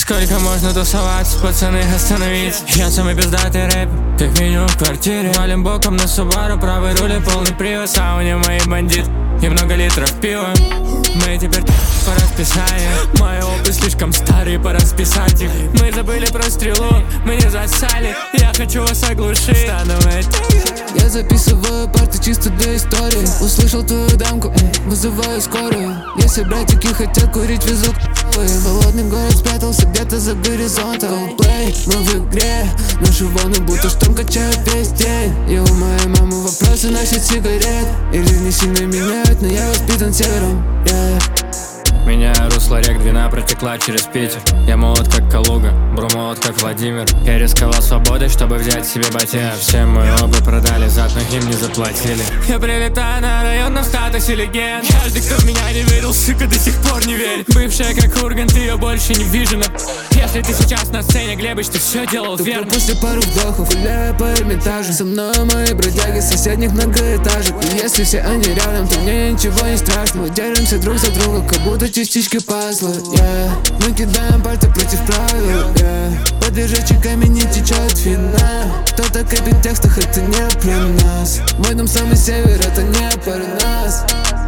Сколько можно тусоваться, пацаны, остановиться. Я самый пиздатый рэп, как меню в квартире. Валим боком на Субару, правый руль и полный привод. Сауне мои бандит и много литров пива. Мы теперь по расписанию. Мой опыт слишком старый, пора списать их. Мы забыли про стрелу, мы не засали. Я хочу вас оглушить. Я записываю парты чисто для истории. Услышал твою дамку, вызываю скорую. Если братики хотят курить, везут холодный город спрятался где-то за горизонтом. Плей, мы в игре, наши волны будто шторм качают весь день. И у моей мамы вопросы насчет сигарет. Или не сильно меняют, но я воспитан севером, Меняя русло рек, двина протекла через Питер. Я молод как Калуга, Бру молод как Владимир. Я рисковал свободой, чтобы взять себе ботинок. Всем мой опыт продали зад, но им не заплатили. Я прилетаю на районном статусе легенд. Каждый, кто в меня не верил, сука, до сих пор не верит. Бывшая как Ургант, ее больше не вижу. Если ты сейчас на сцене, Глебыч, ты все делал верно. После пару вдохов гуляю по Эрмитажу. Со мной мои бродяги с соседних многоэтажек. И если все они рядом, то мне ничего не страшно. Мы держимся друг за друга, как будто частички пазла, Мы кидаем пальцы против правил, Под лежачиками не течет вина. Кто-то копит в текстах, это не про нас. Мой дом самый север, это не про нас.